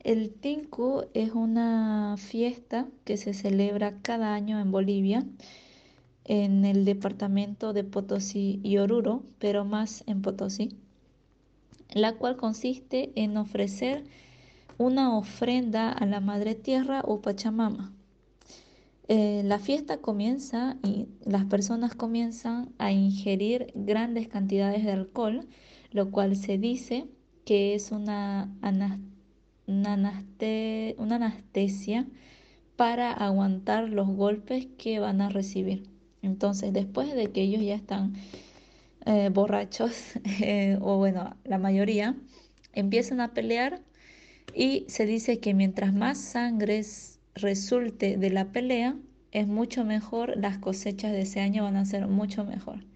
El Tinku es una fiesta que se celebra cada año en Bolivia, en el departamento de Potosí y Oruro, pero más en Potosí, la cual consiste en ofrecer una ofrenda a la Madre Tierra o Pachamama. La fiesta comienza y las personas comienzan a ingerir grandes cantidades de alcohol, lo cual se dice que es una anestesia para aguantar los golpes que van a recibir. Entonces, después de que ellos ya están borrachos, o bueno, la mayoría, empiezan a pelear y se dice que mientras más sangre resulte de la pelea, es mucho mejor, las cosechas de ese año van a ser mucho mejor.